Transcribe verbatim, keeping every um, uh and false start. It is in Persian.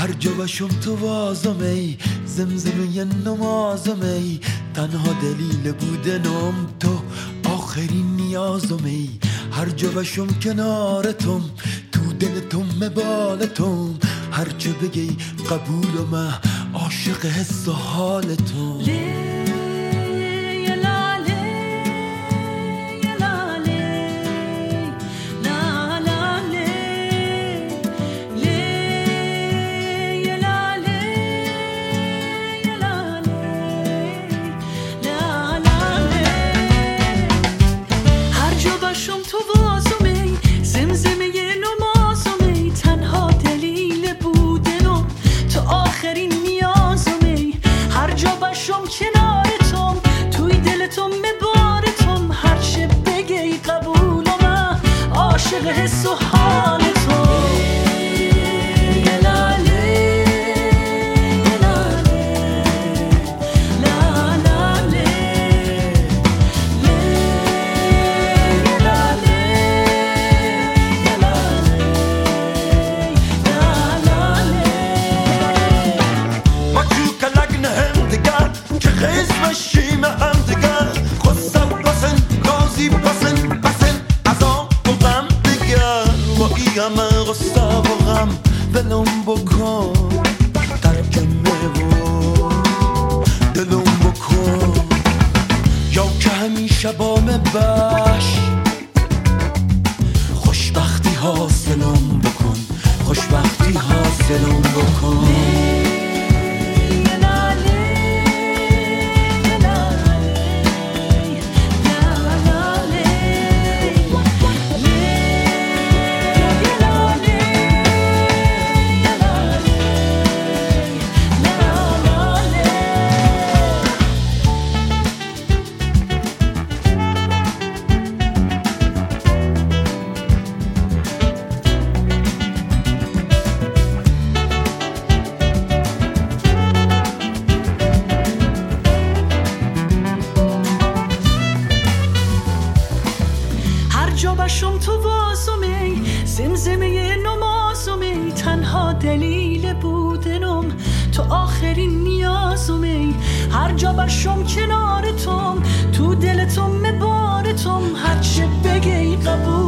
هر جا باشم تو وازم ای زمزمه نمازم ای تنها دلیل بودنم تو آخرین نیازم ای هر جا باشم کنارتم تو دلتم مبالتم هر چه بگی قبولم عاشق حس و حالتم حس و حال تو یه لاله یه لاله لاله یه لاله یه لاله ما جو کلگن هم دیگر که خیز بشیم هم دیگر خستم بسن گازی بسن بسن از آن بغم همه غصه و غم ولم بکن ترکمه و دلم بکن یا که همیشه بامه باش خوشبختی حاصلم بکن خوشبختی حاصلم بکن جابشم تو وازم ای زمزمه نمازم ای تنها دلیل بودنم تو آخرین نیازم ای هر جا باشم کنارتم تو دلتم مبارتم هر چه بگی قبول